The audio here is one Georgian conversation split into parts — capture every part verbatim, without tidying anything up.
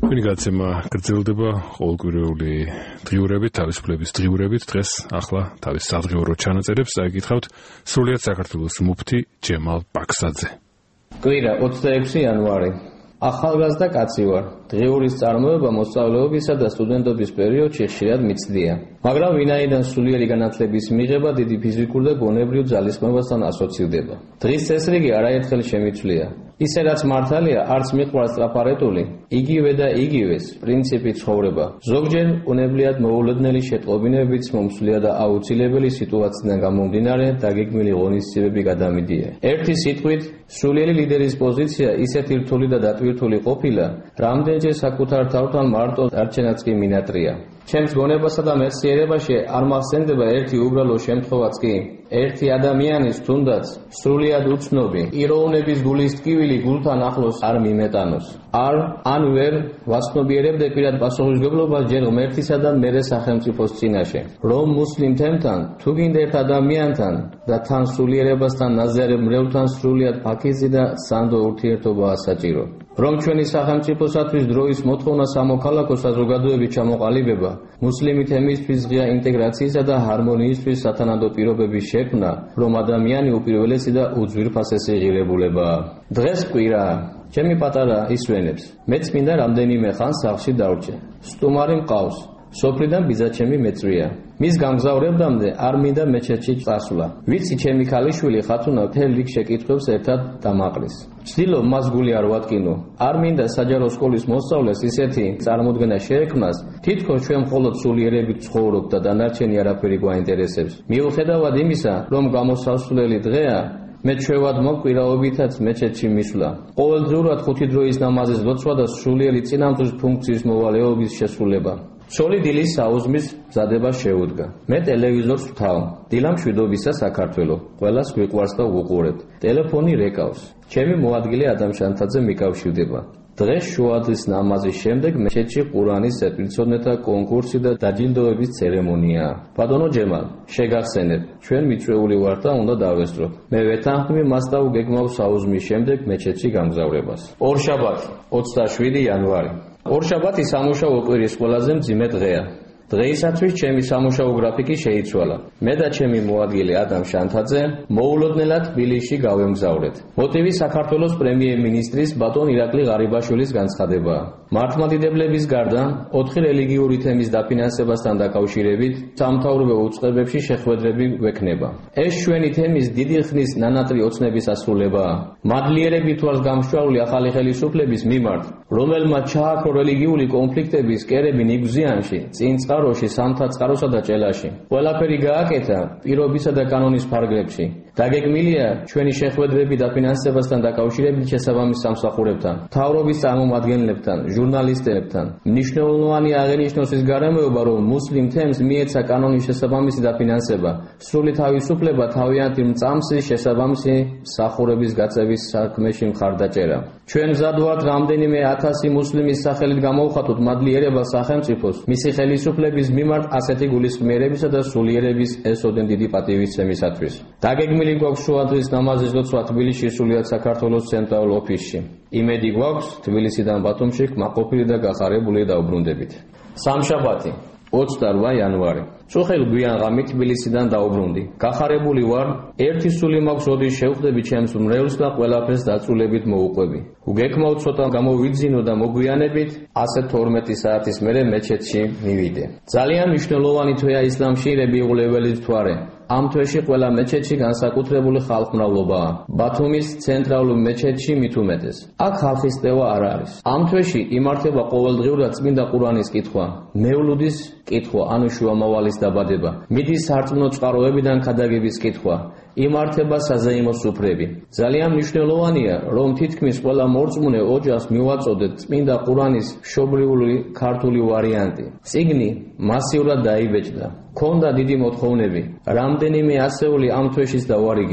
Თქვენი გაცემა გრძელდება ყოველკვირეული დღიურებით, თავისუფლების დღიურებით. დღეს ახლა თავის სადღიურო ჩანაწერებს წაიკითხავთ სრულიად საქართველოს მუფთი ჯემალ ბაქსაძე. კვირა ოცდაექვსი იანვარი. ახალგაზრდა კაცი ვარ. დღიურის წარმოება მოსწავლეობისა და სტუდენტობის პერიოდში ხშირად მიცდია. მაგრამ ვინაიდან სულიერი განათლების მიღება დიდი ფიზიკურ და გონებრივ ძალისხმევასთან ასოცირდება. დღის წესრიგი არაერთხელ შემიცვლია. ისე რაც მართალია, არც მიყვარს ტრაფარეტული, იგივე და იგივეს პრინციპი ცხოვრება. ზოგჯერ უნებლიად მოულოდნელი შეტყობინებიც მომსვლია და აუცილებელი სიტუაციიდან გამომდინარე დაგეგმილი ღონისძიებები გადამიდია. ერთი სიტყვით, სულიერი ლიდერის პოზიცია ისეთი რთული და დატვირთული ყოფილა, რამდენჯერ საკუთარ თავთან მარტო არჩენაც კი მინატრია. ჩემს გონებასა და მეცნიერებაში არ მახსენდება ერთი უბრალო შემთხვევაც კი, ერთი ადამიანის თუნდაც სრულიად უცნობი იროვნების გულის ტკივილი გულთან ახლოს არ მიმეტანოს. არ ან ვერ ვაცნობიერებდე პირად პასუხისმგებლობას ჯერ ღმერთისა და მერე სახელმწიფოს წინაშე, რომ მუსლიმ თემთან, თუ გინდა ერთ ადამიანთან და თან სულიერებასთან ნაზიარებ მრევლთან სრულიად ფაქიზი და სანდო ურთიერთობაა საჭირო. რომ ჩვენი სახელმწიფოსათვის დროის მოთხოვნა სამოქალაქო საზოგადოების ჩამოყალიბება, მუსლიმი თემისთვის ღია ინტეგრაციისა და ჰარმონიისთვის სათანადო პირობების შექმნა, რომ ადამიანი უპირველესი და უძვირფასესი ღირებულებაა. დღეს კვირაა. ჩემი პატარა ისვენებს. მეც მინდა რამდენიმე ხანს სახლში დავრჩე. სტუმარი მყავს. სოფლიდან ბიძაჩემი მეწვია. მის გამგზავრებამდე არ მინდა მეჩეთში წასვლა. ვიცი ჩემი ქალიშვილი ხათუნა მთელ რიგ შეკითხვებს ერთად დამაყრის. ვცდილობ მას გული არ ვატკინო. არ მინდა საჯარო სკოლის მოსწავლეს ისეთი წარმოდგენა შეექმნას, თითქოს ჩვენ მხოლოდ სულიერებით ცხოვრობთ და დანარჩენი არაფერი გვაინტერესებს. მიუხედავად იმისა, რომ გამოსასვლელი დღეა, მე ჩვევად მოკვირაობითაც მეჩეთში მისვლა. ყოველდღიურად ხუთი დროის ნამაზის ლოცვა და სულიერი წინამძღვრის ფუნქციის მოვალეობის შესრულება. ცოლი დილის საუზმის მზადება შეუდგა. მე ტელევიზორს ვთავ. დილა მშვიდობისა საქართველო. ყველას გვიყვარს და ვუყურებთ. ტელეფონი რეკავს. ჩემი მოადგილე ადამ შანთაძე მიკავშირდება. დღეს შუადღის ნამაზის შემდეგ მეჩეთში ყურანის ზეპირცოდნეთა კონკურსი და დაჯილდოების ცერემონიაა. ბატონო ჯემალ, შეგახსენებ, ჩვენ მიწვეული ვართ და უნდა დავესწროთ. მე ვეთანხმები მას და ვგეგმავ საუზმის შემდეგ მეჩეთში გამგზავრებას. ორშაბათი, ოცდაშვიდი იანვარი. ორშაბათი სამუშაო კვირის ყველაზე მძიმე დღეა. დღეისათვის ჩემი სამუშაო გრაფიკი შეიცვალა. მე და ჩემი მოადგილე ადამ შანთაძე მოულოდნელად თბილისში გავემგზავრეთ. მოტივი საქართველოს პრემიერ-მინისტრის ბატონ ირაკლი ღარიბაშვილის განცხადებაა. მართლმადიდებლების გარდა ოთხი რელიგიური თემის დაფინანსებასთან დაკავშირებით სამთავრობო უწყებებში შეხვედრები გვექნება. ეს ჩვენი თემის დიდი ხნის ნანატრი ოცნების ასრულებაა. მადლიერებით ვართ გამსჭვალული ახალი ხელისუფლების მიმართ, რომელმაც ჩააქრო რელიგიური კონფლიქტების კერები ნიგვზიანში, წინ წყაროში, სამთა წყაროსა და ჭელაში. ყველაფერი გააკეთა პირობისა და კანონის ფარგლებში. დაგეგმილია ჩვენი შეხვედრები დაფინანსებასთან დაკავშირებით შესაბამის სამსახურებთან, მთავრობის წარმომადგენლებთან, ჟურნალისტებთან. მნიშვნელოვანი აღინიშნოს ის გარემოება, რომ მუსლიმ თემს მიეცა კანონის შესაბამისი დაფინანსება, სრული თავისუფლება თავიანთი მწამსის შესაბამისი მსახურების გაწევის საქმეში მხარდაჭერა. ჩვენ მზად ვართ რამდენიმე ათასი მუსლიმის სახელით გამოვხატოთ მადლიერება სახელმწიფოს, მისი ხელისუფლების მიმართ ასეთი გულისხმიერებისა და სულიერების ესოდენ დიდი პატივისცემისათვის. დაგეგმილი გვაქვს შუადღის ნამაზის ლოცვა თბილისში სრულიად საქართველოს ცენტრალურ ოფისში. იმედი გვაქვს თბილისიდან ბათუმში კმაყოფილი და გახარებული დაუბრუნდებით. სამშაბათი, ოცდარვა იანვარი. წუხელ გვიან ღამით თბილისიდან დაუბრუნდი. გახარებული ვარ, ერთი სული მაქვს როდის შევხვდები ჩემს მრევლს და ყველაფერს დაწვრილებით მოუყვები. უგეკმავ ცოტა გამოვიძინო და მოგვიანებით ასე თორმეტი საათის მერე მეჩეთში მივიდე. ძალიან მნიშვნელოვანი თვეა ისლამში რელიგიურების თვარე. ამ თვეში ყველა მეჩეთში განსაკუთრებული ხალხმრავლობაა. ბათუმის ცენტრალურ მეჩეთში მით უმეტეს. აქ ხალხის წევა არ არის. ამ თვეში იმართება ყოველდღიურად წმინდა ყურანის კითხვა, მევლუდის კითხვა, ანუ შუამავალის დაბადება, მიდის სარწმუნო წყაროებიდან ქადაგების კითხვა, იმართება საზეიმო სუფრები. ძალიან მნიშვნელოვანია, რომ თითქმის ყველა მორწმუნე ოჯახს მივაწოდეთ წმინდა ყურანის მშობლიური ქართული ვარიანტი. წიგნი მასიურად დაიბეჭდა. ქონდა დიდი მოთხოვნები. რამდენიმე ასეული ამ თვეშიც დავარიგეთ.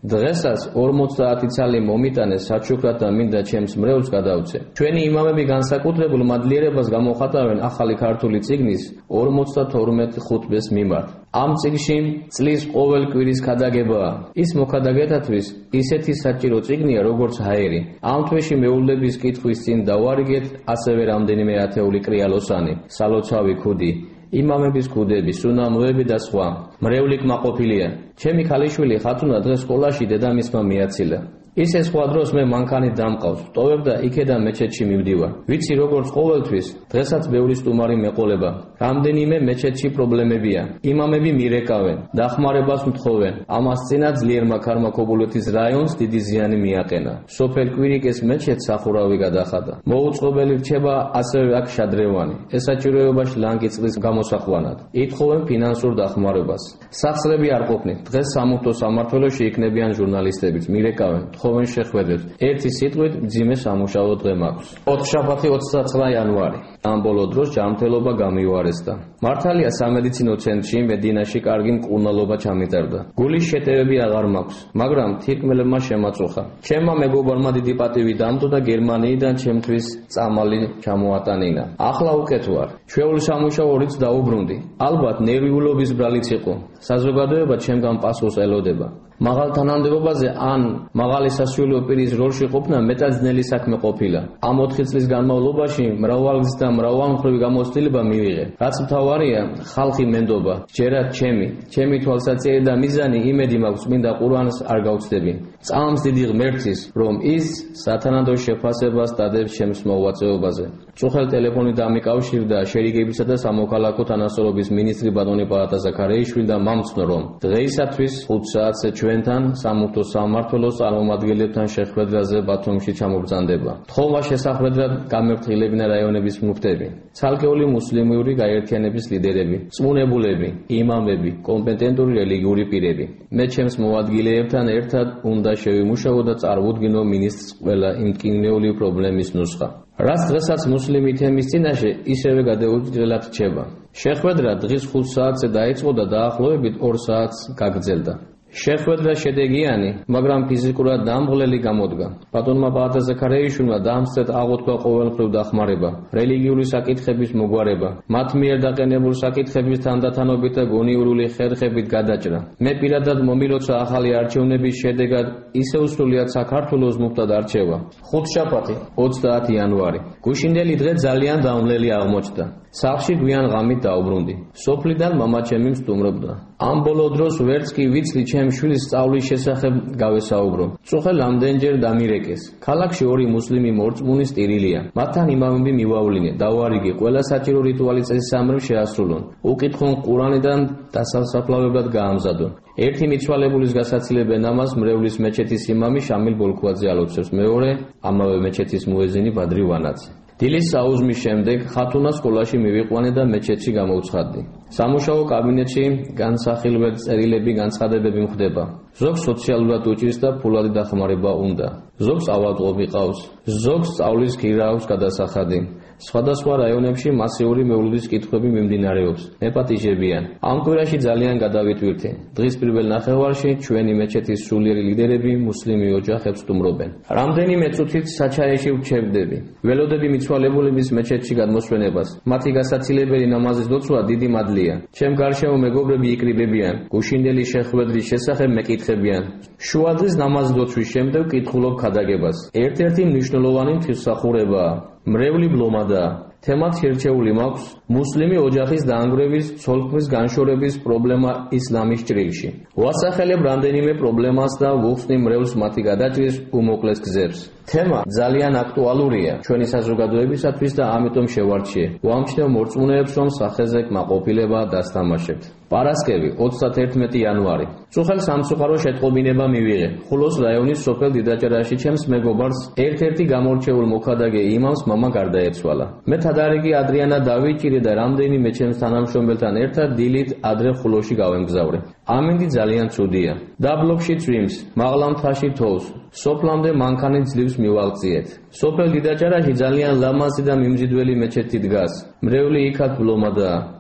დღესაც ორმოცდაათი ცალი მომიტანე საჩუქრად და მინდა ჩემს მრევლს გადავწე. ჩვენი იმამები განსაკუთრებულ მადლიერებას გამოხატავენ ახალი ქართული წიგნის ორმოცდათორმეტ ხუთბეს მიმართ. ამ წიგნში წლის ყოველ კვირის ქადაგებაა. ის მოქადაგეთათვის ისეთი საჭირო წიგნია, როგორც ჰაერი. ამ თვეში მეუღლების კითხვის წინ დავარიგეთ ასევე რამდენიმე ათეული კრიალოსანი, სალოცავი ქუდი, იმამების ქუდები, სუნამოები და სხვა. მრევლი კმაყოფილია. ჩემი ქალიშვილი ხათუნა დღეს სკოლაში დედამისმა მიაცილა. ისე სხვა დროს მე მანქანით დამყავს, ვტოვებ და იქედან მეჩეთში მივდივარ. ვიცი როგორც ყოველთვის, დღესაც ბევრი სტუმარი მეყოლება. რამდენიმე მეჩეთში პრობლემებია. იმამები მირეკავენ, დახმარებას მთხოვენ. ამას წინა ძლიერმა ქარმა ქობულეთის რაიონს დიდი ზიანი მიაყენა. სოფელ კვირიკეს მეჩეთს სახურავი გადახადა. მოუწყობელი რჩება ასევე აქ შადრევანი. ესაჭიროებაში ლანგი წყლის გამოსახვანად. ითხოვენ ფინანსურ დახმარებას. სახსრები არ ყოფნით. დღეს სამუხტო სამმართველოში იქნებიან ჟურნალისტებიც, მირეკავენ. ხოვენ შეხვედრებს. ერთი სიტყვით მძიმე სამუშაო დღე მაქვს. ოთხშაბათი ოცდაცხრა იანვარი. ამ ბოლო დროს ჯანმრთელობა გამიუარესდა. მართალია სამედიცინო ცენტრში მედინაში კარგი მკურნალობა ჩამიწერდა. გულის შეტევები აღარ მაქვს, მაგრამ თირკმელებმა შემაწუხა. ჩემმა მეგობარმა დიდი პატივი დამდო და გერმანიიდან ჩემთვის წამალი ჩამოატანინა. ახლა უკეთ ვარ. ჩვეულ სამუშაო რიც დაუბრუნდი. ალბათ ნერვიულობის ბრალიც იყო. საზოგადოება ჩემგან პასუხს ელოდება. მაღალ თანამდებობაზე ან მაღალი სასულიერო პირის როლში ყოფნა მეტად ძნელი საქმე ყოფილა. ამ ოთხი წლის განმავლობაში მრავალგზის და მრავალმხრივი გამოცდილება მივიღე. რაც მთავარია, ხალხი მენდობა. ჯერად ჩემი, ჩემი თვალსაჩინო და მიზანი იმედი მაქვს წმინდა ყურანს არ გავცდები. წამს დიდი ღმერთის, რომ ის სათანადო შეფასებას დადებს ჩემს მოღვაწეობაზე. წუხელ ტელეფონით დამიკავშირდა შერიგებისა და სამოქალაქო თანასწორობის მინისტრი ბატონი პალატა ზაქარეიშვილი და მამცნო, რომ დღეისათვის ხუთ საათზე ჩვენთან სამუხტო სამმართველოს წარმომადგენლებთან შეხვედრაზე ბათუმში ჩამობრძანდება. თხოვმა შესახვედრად გამეფრთხილებინა რაიონების მუფტები, ცალკეული მუსლიმური გაერთიანების ლიდერები, წმუნებულები, იმამები, კომპეტენტური რელიგიური პირები. მე ჩემს მოადგილეებთან ერთად უნდა შევიმუშაო და წარმოვდგინო მინისტრს ყველა იმ მტკივნეული პრობლემის ნუსხა. რაც დღესაც მუსლიმი თემის წინაშე ისევე გადაუჭრელად რჩება. შეხვედრა დღის ხუთ საათზე დაიწყო და დაახლოებით ორ საათს გაგრძელდა. შეხვედრა შედეგიანი, მაგრამ ფიზიკურად დამღლელი გამოდგა. ბატონმა პალატა ზაქარეიშვილმა დაამსწრეთ აღუთქვა ყოველმხრივ დახმარება, რელიგიური საკითხების მოგვარება, მათ მიერ დაყენებულ საკითხების თანდათანობით და გონიურული ხერხებით გადაჭრა. მე პირადად მომილოცა ახალი არჩევნების შედეგად ისევ სრულიად საქართველოს მუფტად არჩევა. ხუთშაბათი, ოცდაათი იანვარი. გუშინდელი დღე ძალიან დამღლელი აღმოჩნდა. სახლში გვიან ღამით დაუბრუნდი. სოფლიდან მამაჩემი მსტუმრობდა. ამ ბოლო დროს ვერც კი ვიცი ჩემ შვილის სწავლის შესახებ გავესაუბრო. წუხელ ამდენჯერ დამირეკეს. ქალაქში ორი მუსლიმი მორწმუნე სტირილია. მათთან იმამები მივავლინე, დავარიგე, ყველა საჭირო რიტუალი წესისამრებ შეასრულონ. უკითხონ ყურანიდან დასასაფლავებლად გაამზადონ. ერთი მიცვალებულის გასაცილებელი ნამაზ მრევლის მეჩეთის იმამი შამილ ბოლქვაძე ალოცებს, მეორე ამავე მეჩეთის მუეზინი ბადრი ვანაძე. დილის საუზმის შემდეგ ხათუნა სკოლაში მივიყვანე და მეჩეთში გამოვცხადდი. სამუშაო კაბინეტში განსახილველი წერილები, განცხადებები მხდება. ზოგს სოციალურად უჭირს და ფულადი დახმარება უნდა. ზოგს ავადმყოფი ყავს. ზოგს სწავლის ქირა აქვს გადასახადი. სხვადასხვა რაიონებში მასიური მეუღლის კითხვები მიმდინარეობს. მეპატიჟებიან. ამ კვირაში ძალიან გადავიტვირთე. დღის პირველ ნახევარში ჩვენი მეჩეთის სულიერი ლიდერები მუსლიმი ოჯახებს სტუმრობენ. რამდენიმე წუთით საჩაეში ვრჩევდები. ველოდები მიცვალებულების მეჩეთში გადმოსვენებას. მათი გასაცილებელი ნამაზის დოცვა დიდი მადლია. ჩემ გარშემო მეგობრები იკრიბებიან. გუშინდელი შეხვედრის შესახებ მეკითხებიან. შუადღის ნამაზის დოცვის შემდეგ კითხულობ ქადაგებას. ერთ-ერთი მნიშვნელოვანი თვითმსახურებაა. მრევლი ბლომადაა. თემად შერჩეული მაქვს მუსლიმი ოჯახის დაანგრევის, ცოლქმრის განშორების პრობლემა ისლამის ჭრილში. ვასახელებ რამდენიმე პრობლემას და ვუხსნი მრევლს მათი გადაჭრის უმოკლეს გზებს. თემა ძალიან აქტუალურია ჩვენი საზოგადოებისათვის და ამიტომ შევარჩიე. ვამჩნევ მორწმუნეებს, რომ სახეზე კმაყოფილება დასთამაშებთ. პარასკევი, ოცდაათერთმეტი იანვარი. წუხელ სამწუხარო შეტყობინება მივიღე. ხულოს რაიონის სოფელ დიდაჭერაში ჩემს მეგობარს ერთ-ერთი გამორჩეულ მოქადაგე იმამს მამა გარდაეცვალა. მე თადარიგი ადრიანა დავიჭირე და რამდენიმე ჩემს თანამშრომელთან ერთად დილით ადრე ხულოში გავემგზავრე. ამინდი ძალიან ცუდია. დაბლობში წვიმს, მაღლა მთაში თოვს. სოფლამდე მანქანით ძლივს მივაღწიეთ. სოფელ დიდაჭერაში ძალიან ლამაზი და მიმზიდველი მეჩეთი დგას. მრევლი იქაც ბლომადაა.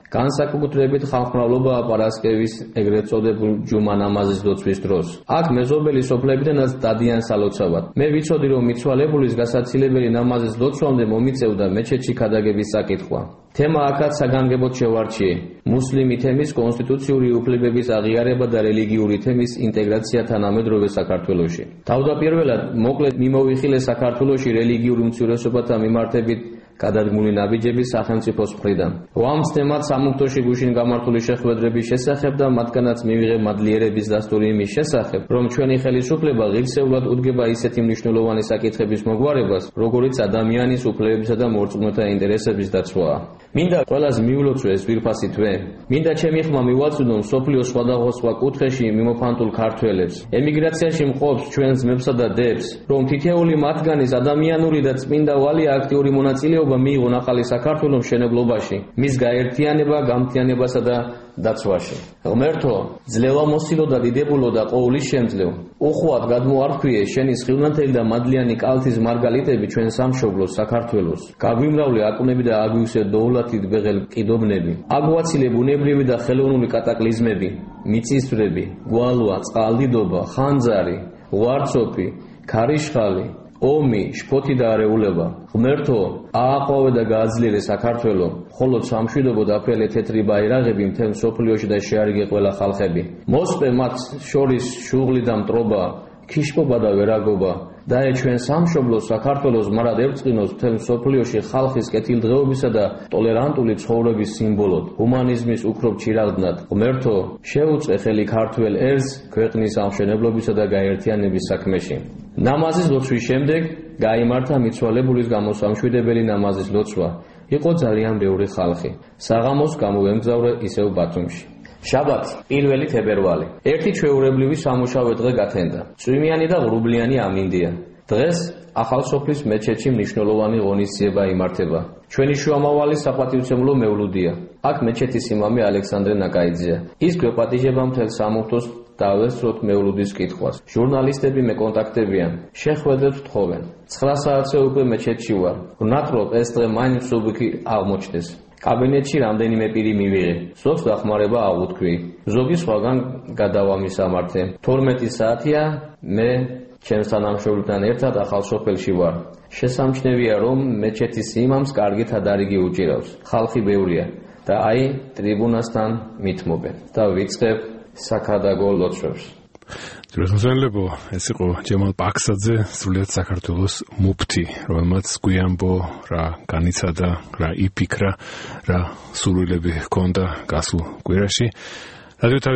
განსაკუთრებით ხალხმრავლობაა პარასკევის ეგრეთ წოდებულ ჯუმა ნამაზის ლოცვის დროს. აქ მეზობელი სოფლებიდანაც დადიან სალოცავად. მე ვიცოდი, რომ მიცვალებულის გასაცილებელი ნამაზის ლოცვამდე მომიწევდა მეჩეთში ქადაგების საკითხვა. თემა აქაც საგანგებოდ შევარჩიე. მუსლიმი თემის კონსტიტუციური უფლებების აღიარება და რელიგიური თემის ინტეგრაცია თანამედროვე საქართველოში. თავდაპირველად მოკლედ მიმოვიხილე საქართველოში რელიგიურ უმცირესობათა მიმართებით გადადგმული ნაბიჯების სახელმწიფოს მხრიდან. ვამცნემად სამუნქტოში გუშინ გამართული შეხვედრების შესახებ და მათგანაც მივიღე მადლიერების დასტური იმის შესახებ, რომ ჩვენი ხელისუფლება ღირსეულად უდგება ისეთი მნიშვნელოვანი საკითხების მოგვარებას, როგორიც ადამიანის უფლებებისა და მორწმუნეთა ინტერესების დაცვაა. მინდა ყველას მიულოცო ეს ძვირფასი თვე. მინდა ჩემი ხმა მივაწვდო მსოფლიოს სხვადასხვა კუთხეში მიმოფანტულ ქართველებს, ემიგრაციაში მყოფ ჩვენს ძმებსა და დებს, რომ თითეული მათგანის ადამიანური და წმინდა ვალი აქტიური მონაწილეობა მიიღონ ახალი საქართველოს მშენებლობაში, მის გაერთიანება, გამთიანებასა და დაცვაში. ღმერთო, ძლევამოსილო და დიდებულო და ყოვლის შემძლეო, უხვად გადმოარქვიე შენი სხივნათელი და მადლიანი კალთის მარგალიტები ჩვენ სამშობლოს საქართველოს. გაგვიმრავლე აკვნები და აგვივსე დოულათით ბეღელ კიდობნები. აგვაცილე ბუნებრივი და ხელოვნური კატაკლიზმები, მიწისძვრები, გვალვა, წყალდიდობა, ხანძარი, ვარცოფი, ქარიშხალი, ომი, შფოთი და არეულება. ღმერთო, ააყვავე და გააძლიერე საქართველო, მხოლოდ სამშვიდობო დააფრიალე თეთრი ბაირაღები მთელ მსოფლიოში და შეარიგე ყველა ხალხები. მოსპე მათ შორის შუღლი და მტრობა, ქიშპობა და ვერაგობა. დაე ჩვენ სამშობლოს საქართველოს მარად ერწყინოს მთელ მსოფლიოში ხალხის კეთილდღეობისა და ტოლერანტული ცხოვრების სიმბოლოდ, ჰუმანიზმის უქრობ ჩირაღდნად. ღმერთო, შეუწყე ხელი ქართველ ერს ქვეყნის ამშენებლობისა და გაერთიანების საქმეში. ნამაზის ლოცვის შემდეგ გაიმართა მიცვალებულის გამოსამშვიდებელი ნამაზის ლოცვა. იყო ძალიან ბევრი ხალხი. საღამოს გამოვემგზავრე ისევ ბათუმში. შაბათი, პირველი თებერვალი. ერთი ჩვეულებრივი სამუშაო დღე გათენდა. წვიმიანი და ღრუბლიანი ამინდია. დღეს ახალსოფლის მეჩეთში მნიშვნელოვანი ღონისძიება იმართება. ჩვენი შუამავალი საპატივცემულო მევლუდია. აქ მეჩეთის იმამი ალექსანდრე ნაკაიძეა. ის გვეპატიჟება მთელ სამუხტოს დავესწროთ მევლუდის კითხვას. ჟურნალისტები მეკონტაქტებიან, შეხვედრებს თხოვენ. ცხრა საათზე უკვე მეჩეთში ვარ. ვნატრობ ეს დღე მაინც მსუბუქი აღმოჩნდეს. კაბინეტში რამდენიმე პირი მივიღე. ზოგს დახმარება აღუთქვი. ზოგი სხვაგან გადავამისამართე. თორმეტი საათია მე ჩემს თანამშრომლებთან ერთად ახალ სოფელში ვარ. შესამჩნევია, რომ მეჩეთის იმამს კარგი თადარიგი უჭირავს. ხალხი ბევრია და აი ტრიბუნასთან მithმობენ. და ვიწყებ საქადაგო ლოცვებს. ძვირადღმრთელებო, ეს იყო ჯემალ ბაქსაძე, სრულიად საქართველოს მუფთი, რომელმაც გვიანბო რა განიცადა, რა იფიქრა, რა სურვილები ჰქონდა გასულ კვირაში.